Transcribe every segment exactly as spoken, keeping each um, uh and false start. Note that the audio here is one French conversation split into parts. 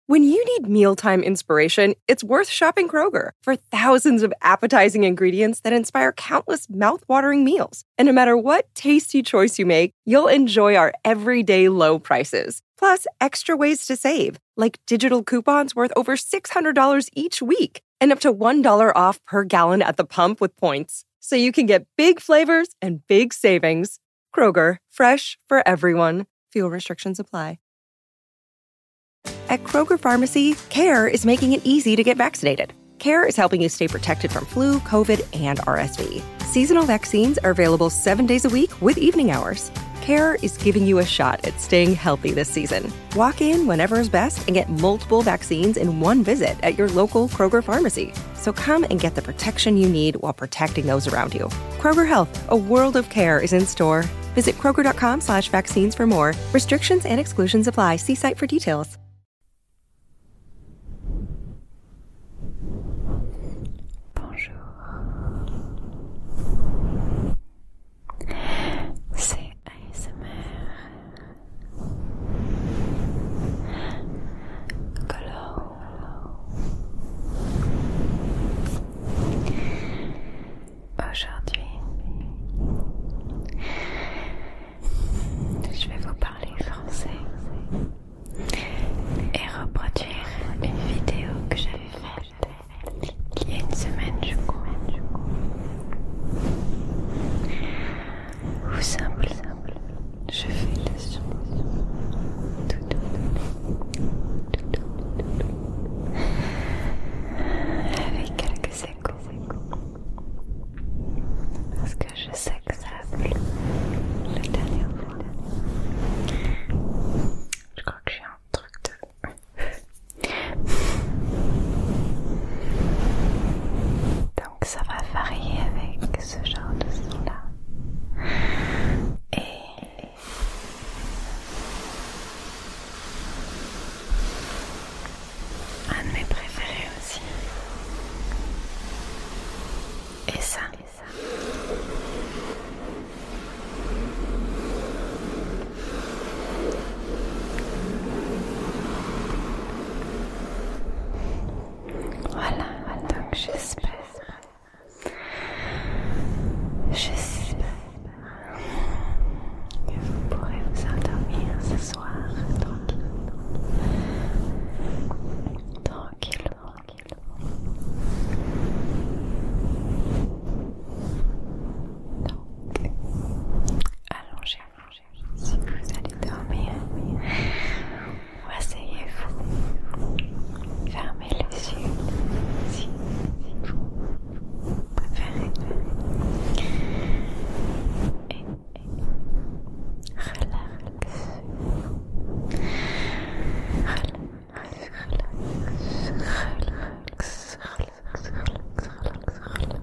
When you need mealtime inspiration, it's worth shopping Kroger for thousands of appetizing ingredients that inspire countless mouth-watering meals. And no matter what tasty choice you make, you'll enjoy our everyday low prices. Plus, extra ways to save, like digital coupons worth over six hundred dollars each week and up to one dollar off per gallon at the pump with points. So you can get big flavors and big savings. Kroger, fresh for everyone. Fuel restrictions apply. At Kroger Pharmacy, CARE is making it easy to get vaccinated. CARE is helping you stay protected from flu, COVID, and R S V. Seasonal vaccines are available seven days a week with evening hours. CARE is giving you a shot at staying healthy this season. Walk in whenever is best and get multiple vaccines in one visit at your local Kroger Pharmacy. So come and get the protection you need while protecting those around you. Kroger Health, a world of care is in store. Visit kroger.com slash vaccines for more. Restrictions and exclusions apply. See site for details. C'est A S M R. Color. Aujourd'hui, je vais vous parler français et reproduire une vidéo que j'avais faite il y a une semaine, je crois. Ou simple, simple, je fais le son. Tout, tout, tout, tout, tout, tout. Avec quelques échos. Parce que je sais que ça a plu la dernière fois. Je crois que j'ai un truc de... Donc ça va varier avec ce genre de son-là. Un de mes préférés aussi. Et ça, et ça. Voilà, donc j'espère. J'espère que vous pourrez vous endormir ce soir tranquille. Tranquille, tranquille. Donc, allongez-vous si vous allez dormir. Ou asseyez-vous. Fermez les yeux si, si vous préférez. Et, et relax. Relax, relax, relax, relax, relax, relax, relax.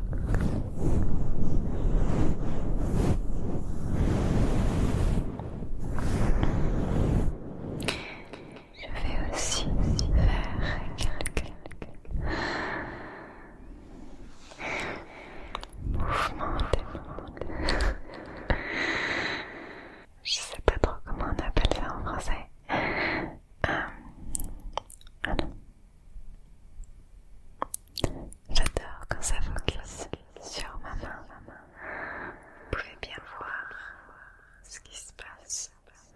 Je vais aussi faire quelques mouvements de monde. Je sais pas trop comment on appelle ça en français. Euh, voilà. J'adore quand ça focus sur ma main. Vous pouvez bien voir ce qui se passe.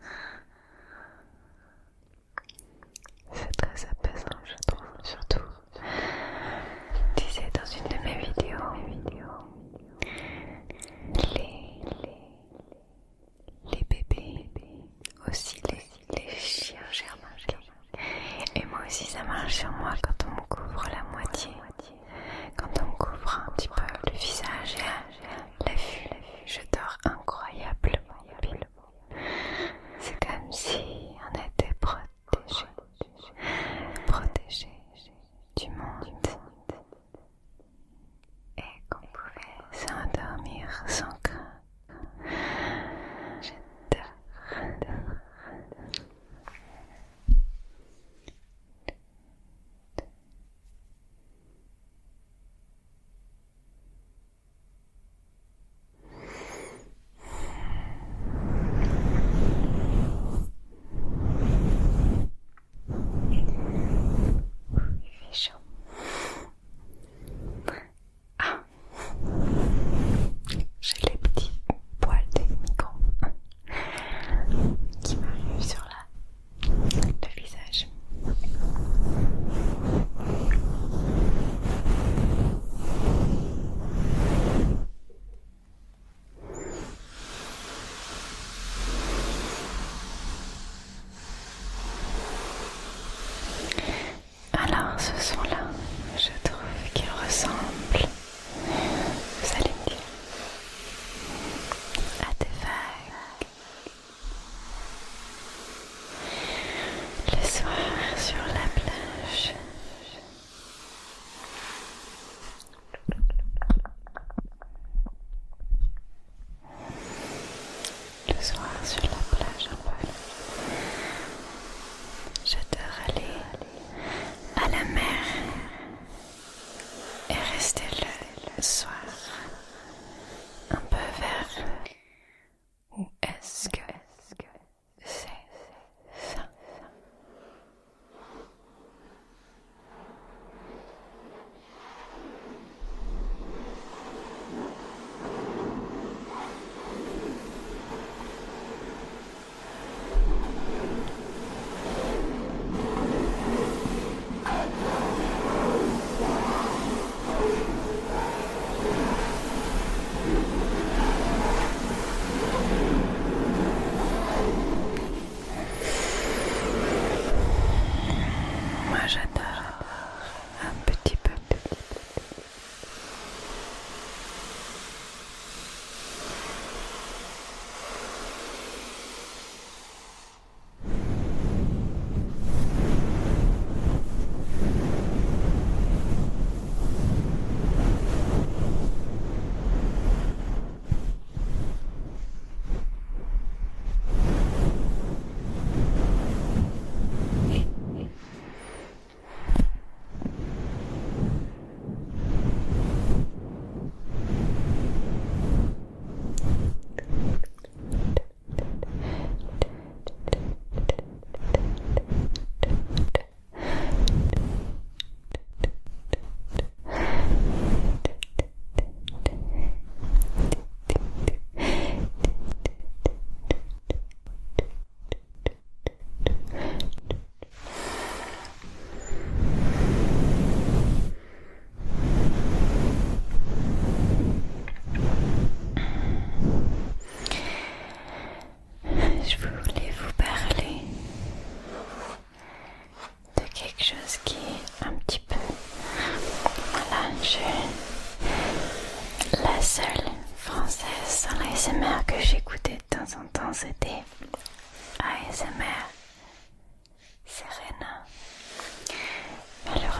C'est très apaisant, je trouve. Surtout, je disais dans une de mes vidéos, les, les, les bébés, aussi les, les chiens, j'ai remarqué. Et moi aussi, ça marche sur moi quand on me couvre la moitié. Quand on me couvre un petit peu le visage et la vue, je dors incroyablement. C'est comme si on était protégé, protégé du monde et qu'on pouvait s'endormir sans crainte. J'adore, j'adore.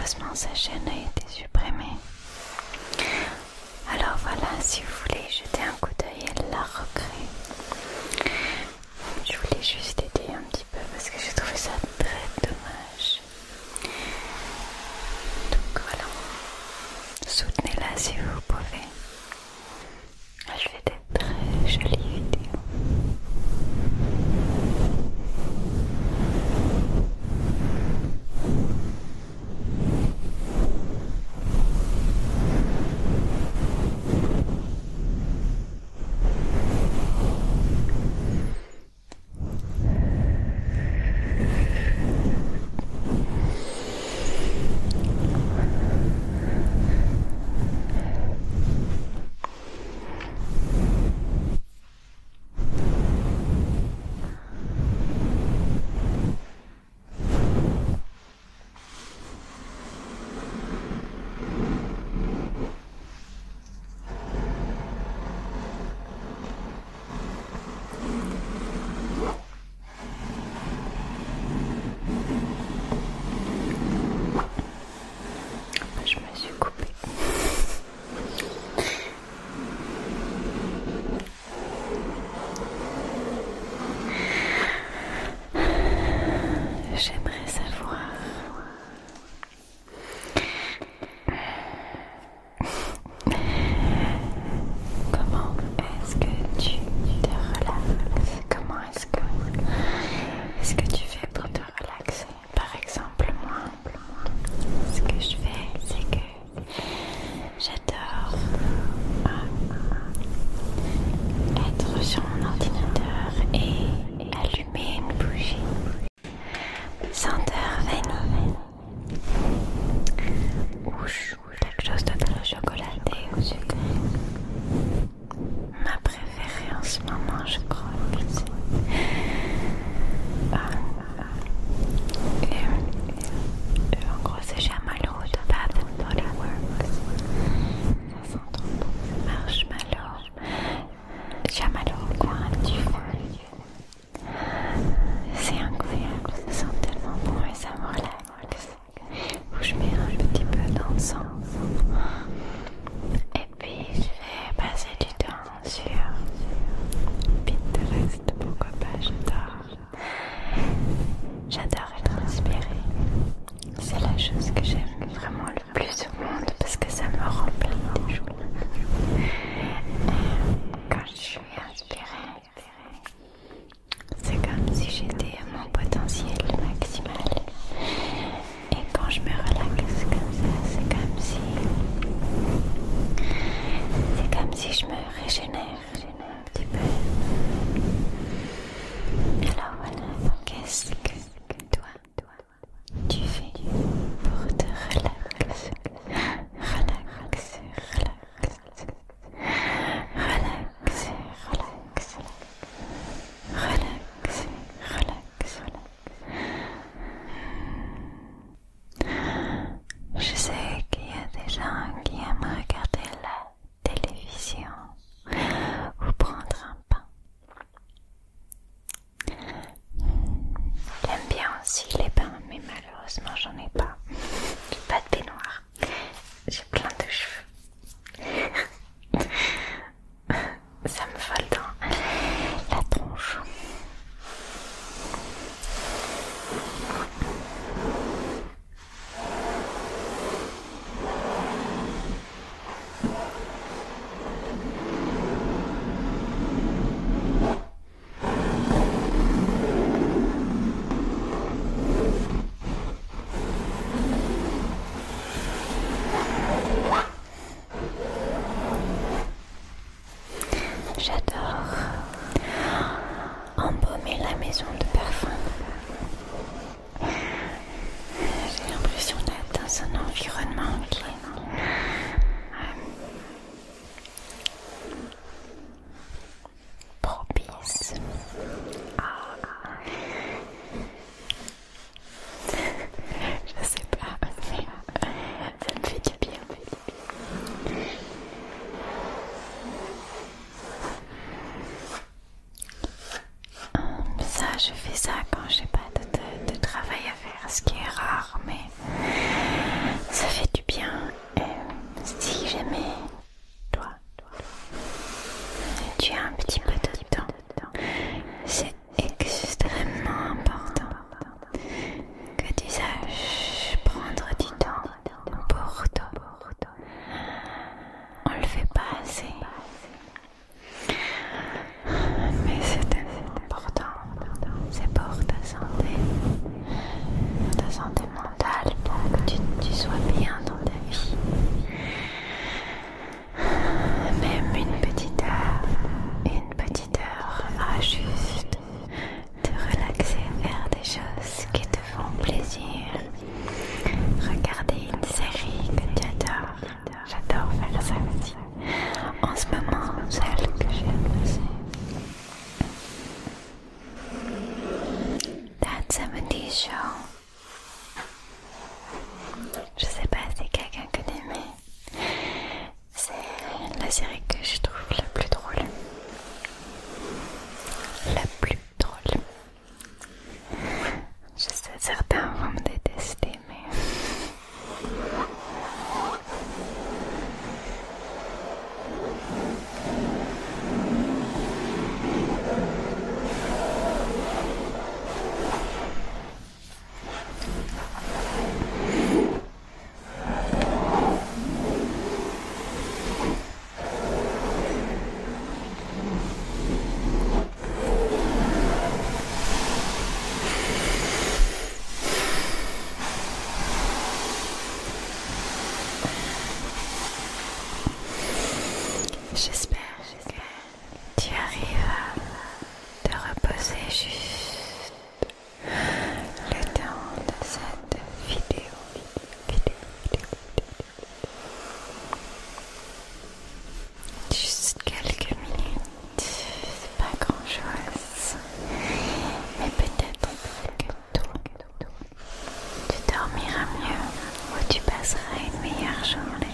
malheureusement sa chaîne a été supprimée. Alors voilà, si vous voulez jeter un coup d'œil, elle l'a recréé. Je voulais juste aider un petit peu parce que j'ai trouvé ça très dommage. Donc voilà, soutenez-la si vous pouvez. Elle fait des très jolies vidéos. Je me suis coupée. J'aimerais savoir comment est-ce que tu te relaxes. Comment est-ce que est-ce que tu fais pour te relaxer? Par exemple, moi, ce que je fais, c'est que j'adore être sur mon ordinateur et allumer une bougie senteur vanille ou quelque chose de très chocolaté ou sucré. Ma préférée en ce moment, je crois que c'est ah, et, et, en gros c'est Chamallow de Bath and Body Works. Ça sent trop bon. Marshmallow, Chamallow au coin du feu. C'est incroyable, ça sent tellement bon et ça me relaxe. Où je mets un petit peu d'encens. Et puis je vais passer du temps sur Pinterest, pourquoi pas, j'adore. J'adore être inspirée. C'est la chose que j'aime vraiment le plus au monde parce que ça me remplit de joie. Quand je suis inspirée, c'est comme si j'étais à mon potentiel maximal. Et quand je me relaxe comme ça, c'est comme si c'est comme si je me régénère un petit peu. Alors voilà, qu'est-ce que toi, toi, tu fais pour te relaxer, relaxer, relaxer, relaxer, relaxer, relaxer, relaxer. Je sais qu'il y a des gens qui aiment regarder la télévision ou prendre un bain. J'aime bien aussi les bains, mais malheureusement j'en ai pas. J'ai pas de baignoire. J'ai plein de cheveux. Ça me vole dans la tronche. J'espère que tu arrives à te reposer juste le temps de cette vidéo. vidéo, vidéo. Juste quelques minutes, c'est pas grand chose, mais peut-être que tout, tu dormiras mieux ou tu passeras une meilleure journée.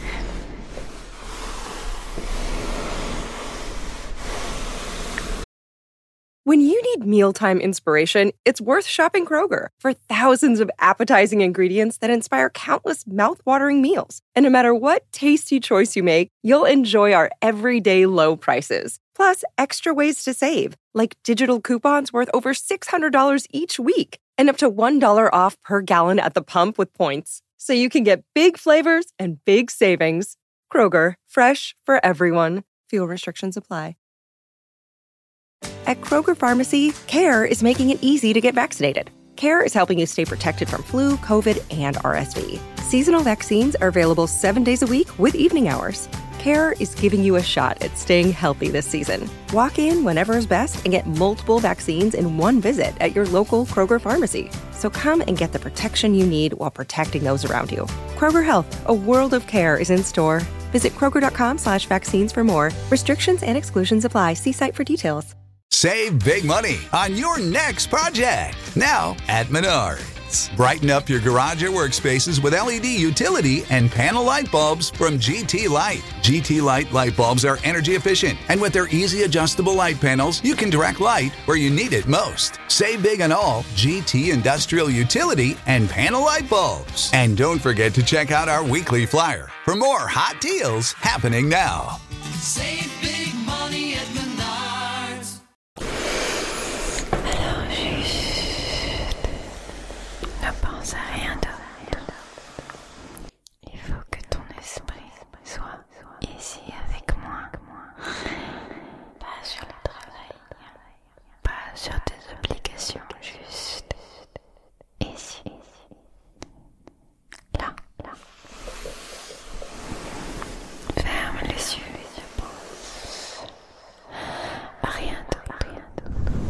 When you need mealtime inspiration, it's worth shopping Kroger for thousands of appetizing ingredients that inspire countless mouth-watering meals. And no matter what tasty choice you make, you'll enjoy our everyday low prices. Plus, extra ways to save, like digital coupons worth over six hundred dollars each week and up to one dollar off per gallon at the pump with points. So you can get big flavors and big savings. Kroger, fresh for everyone. Fuel restrictions apply. At Kroger Pharmacy, CARE is making it easy to get vaccinated. CARE is helping you stay protected from flu, COVID, and R S V. Seasonal vaccines are available seven days a week with evening hours. CARE is giving you a shot at staying healthy this season. Walk in whenever is best and get multiple vaccines in one visit at your local Kroger Pharmacy. So come and get the protection you need while protecting those around you. Kroger Health, a world of care is in store. Visit kroger.com slash vaccines for more. Restrictions and exclusions apply. See site for details. Save big money on your next project, now at Menards. Brighten up your garage or workspaces with L E D utility and panel light bulbs from G T Light. G T Light light bulbs are energy efficient, and with their easy adjustable light panels, you can direct light where you need it most. Save big on all G T industrial utility and panel light bulbs. And don't forget to check out our weekly flyer for more hot deals happening now. Save big money at Menards. Alors juste, ne pense à rien d'autre. Il faut que ton esprit soit ici avec moi. Pas sur le travail, pas sur tes obligations, juste ici. Là, là. Ferme les yeux, je pense. Rien d'autre, rien d'autre.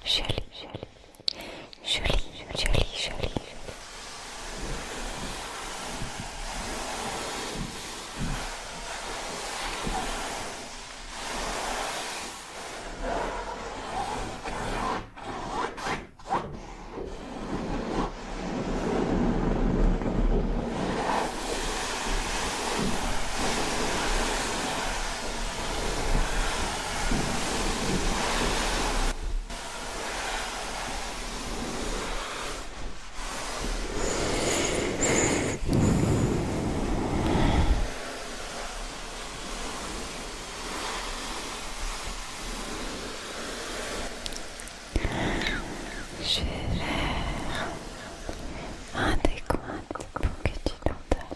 Jolie, jolie, jolie, jolie, jolie. Je vais faire un décompte pour que tu t'endormes.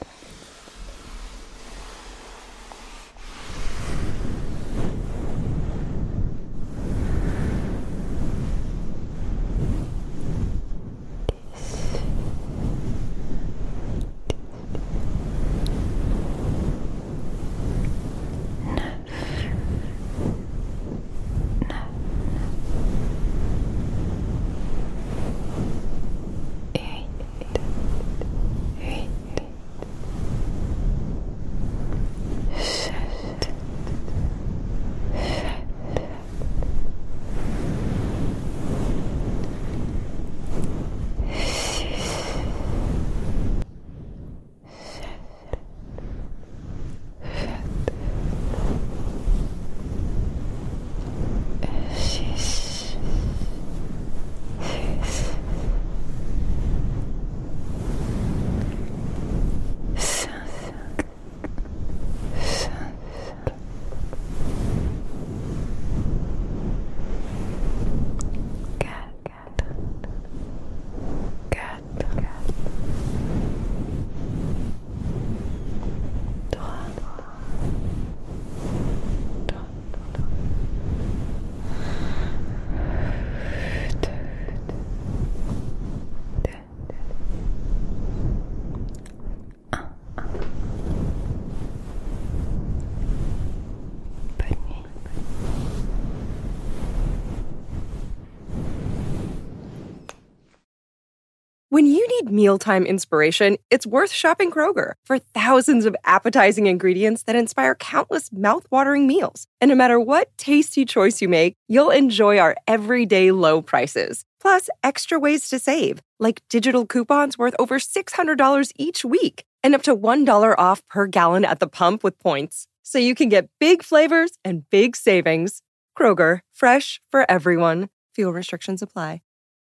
When you need mealtime inspiration, it's worth shopping Kroger for thousands of appetizing ingredients that inspire countless mouth-watering meals. And no matter what tasty choice you make, you'll enjoy our everyday low prices. Plus, extra ways to save, like digital coupons worth over six hundred dollars each week and up to one dollar off per gallon at the pump with points. So you can get big flavors and big savings. Kroger, fresh for everyone. Fuel restrictions apply.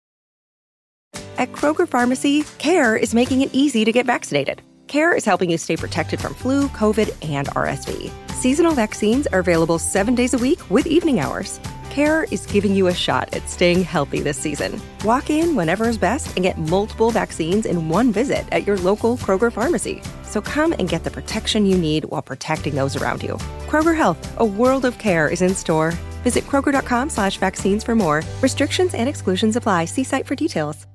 At Kroger Pharmacy, CARE is making it easy to get vaccinated. CARE is helping you stay protected from flu, COVID, and R S V. Seasonal vaccines are available seven days a week with evening hours. CARE is giving you a shot at staying healthy this season. Walk in whenever is best and get multiple vaccines in one visit at your local Kroger Pharmacy. So come and get the protection you need while protecting those around you. Kroger Health, a world of care is in store. Visit Kroger.com slash vaccines for more. Restrictions and exclusions apply. See site for details.